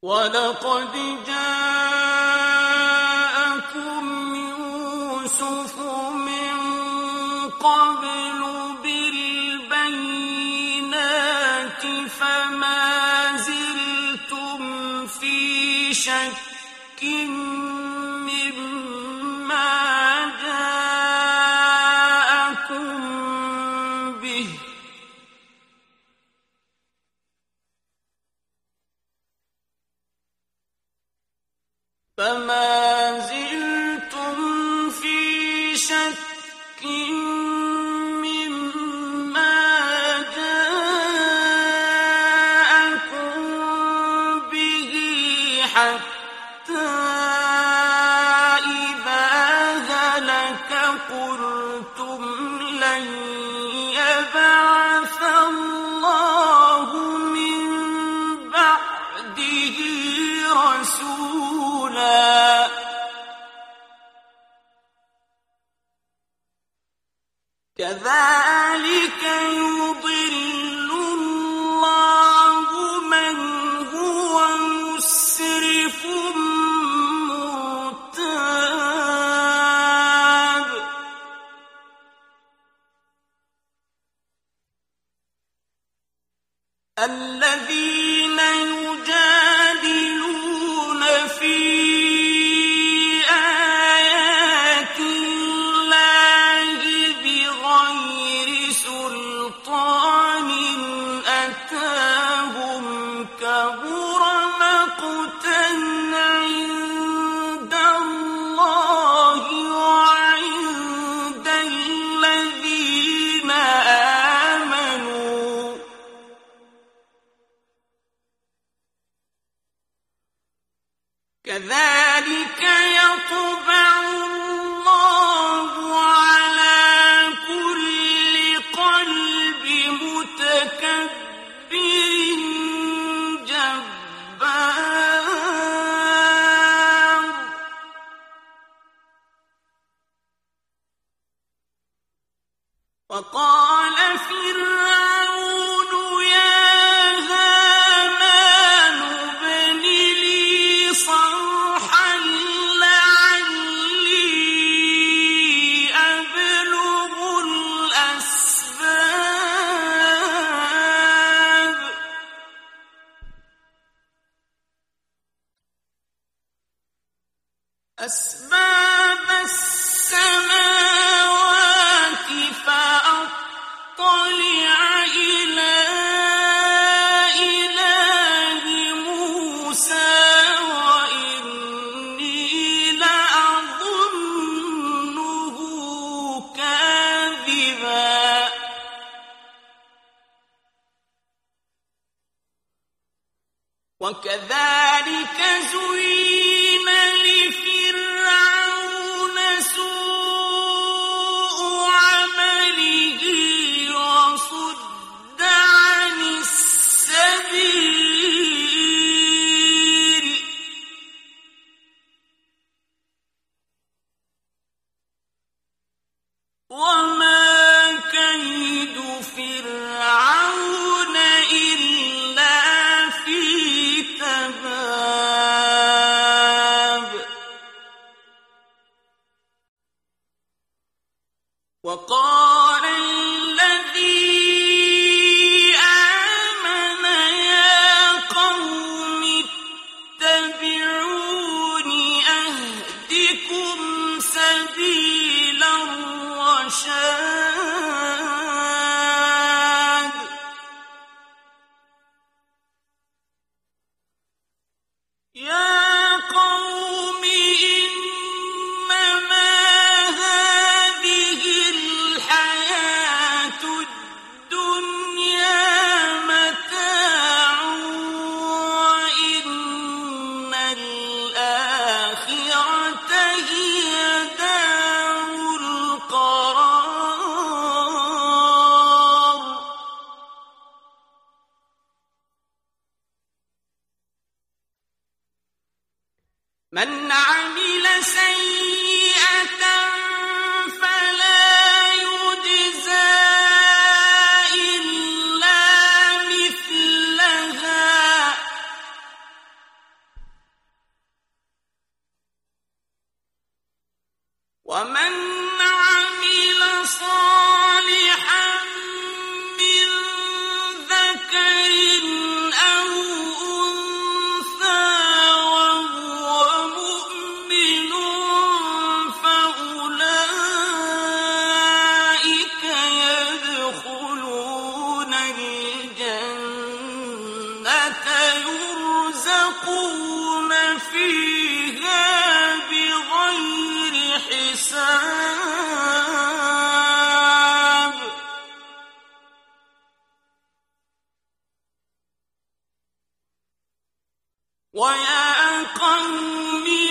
وَلَقَدْ جَاءَكُمْ يُوسُفُ مِن قَبْلُ بِالْبَيِّنَاتِ فَمَا زِلْتُمْ فِي شَكٍّ مِّمَّا جَاءَكُم بِهِ حَتَّى إِذَا هَلَكَ قُلْتُمْ لَن يَبْعَثَ اللَّهُ مِن بَعْدِهِ رَسُولًا كَذَلِكَ يُضِلُّ اللَّهُ مَنْ هُوَ مُسْرِفٌ مُّرْتَابٌ الَّذِينَ يُجَادِلُونَ فِي آيَاتِ اللَّهِ بِغَيْرِ سُلْطَانٍ أَتَاهُمْ كَبُرَ مَقْتًا عِندَ اللَّهِ وَعِندَ الَّذِينَ آمَنُوا كَذَلِكَ يَطْبَعُ اللَّهُ عَلَىٰ كُلِّ قَلْبِ مُتَكَبِّرٍ جَبَّارٍ وَقَالَ فِرْعَوْنُ يَا هَامَانُ ابْنِ لِي صَرْحًا لَّعَلِّي أَبْلُغُ أَسْبَابَ السَّمَاوَاتِ فَأَطَّلِعَ إِلَىٰ إِلَٰهِ مُوسَىٰ وَإِنِّي لَأَظُنُّهُ كَاذِبًا وَكَذَلِكَ زُيِّنَ لِفِرْعَوْنَ سُوءُ عَمَلِهِ وَصُدَّ عَنِ السَّبِيلِ وَمَا كَيْدُ فِرْعَوْنَ إِلَّا فِي تَبَابٍ وَقَالَ الَّذِي آمَنَ يَا قَوْمِ اتَّبِعُونِ أَهْدِكُمْ سَبِيلَ الرَّشَادِ يَا قَوْمِ إِنَّمَا هَٰذِهِ الْحَيَاةُ الدُّنْيَا مَتَاعٌ وَإِنَّ الْآخِرَةَ هِيَ دَارُ الْقَرَارِ مَنْ عَمِلَ سَيِّئَةً فَلَا يُجْزَىٰ إِلَّا مِثْلَهَا ومن عمل صالحا من ذكر أو أنثى وهو مؤمن فأولئك يدخلون الجنة يرزقون فيها بغير حساب ويا قوم